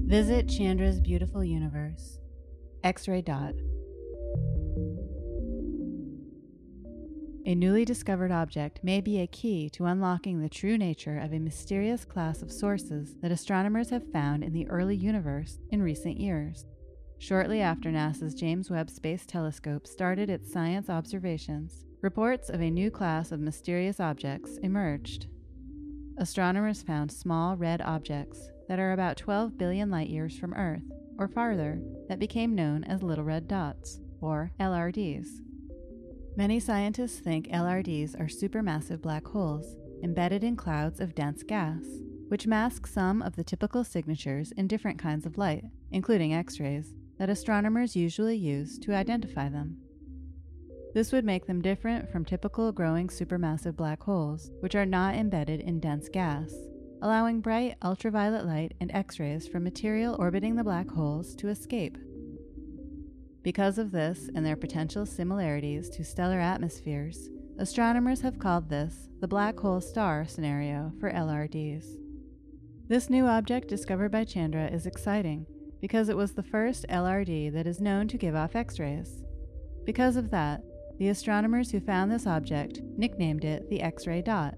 Visit Chandra's beautiful universe. X-ray dot. A newly discovered object may be a key to unlocking the true nature of a mysterious class of sources that astronomers have found in the early universe in recent years. Shortly after NASA's James Webb Space Telescope started its science observations, reports of a new class of mysterious objects emerged. Astronomers found small red objects that are about 12 billion light-years from Earth, or farther, that became known as little red dots, or LRDs. Many scientists think LRDs are supermassive black holes embedded in clouds of dense gas, which mask some of the typical signatures in different kinds of light, including X-rays, that astronomers usually use to identify them. This would make them different from typical growing supermassive black holes, which are not embedded in dense gas, allowing bright ultraviolet light and X-rays from material orbiting the black holes to escape. Because of this and their potential similarities to stellar atmospheres, astronomers have called this the black hole star scenario for LRDs. This new object discovered by Chandra is exciting because it was the first LRD that is known to give off X-rays. Because of that, the astronomers who found this object nicknamed it the X-ray dot.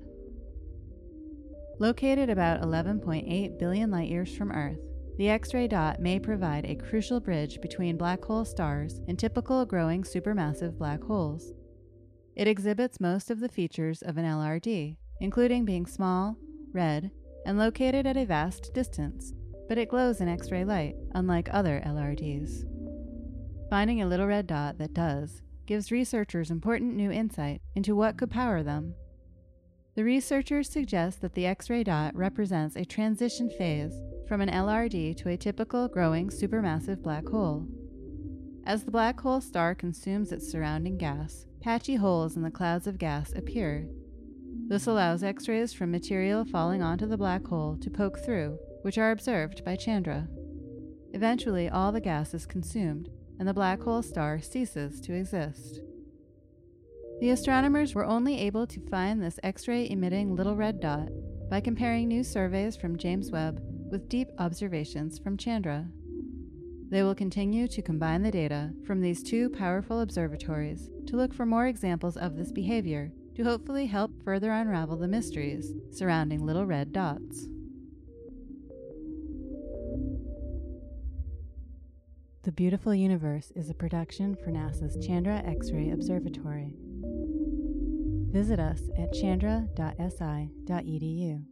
Located about 11.8 billion light-years from Earth, the X-ray dot may provide a crucial bridge between black hole stars and typical growing supermassive black holes. It exhibits most of the features of an LRD, including being small, red, and located at a vast distance, but it glows in X-ray light, unlike other LRDs. Finding a little red dot that does gives researchers important new insight into what could power them. The researchers suggest that the X-ray dot represents a transition phase from an LRD to a typical growing supermassive black hole. As the black hole star consumes its surrounding gas, patchy holes in the clouds of gas appear. This allows X-rays from material falling onto the black hole to poke through, which are observed by Chandra. Eventually, all the gas is consumed, and the black hole star ceases to exist. The astronomers were only able to find this X-ray emitting little red dot by comparing new surveys from James Webb with deep observations from Chandra. They will continue to combine the data from these two powerful observatories to look for more examples of this behavior to hopefully help further unravel the mysteries surrounding little red dots. The Beautiful Universe is a production for NASA's Chandra X-ray Observatory. Visit us at chandra.si.edu.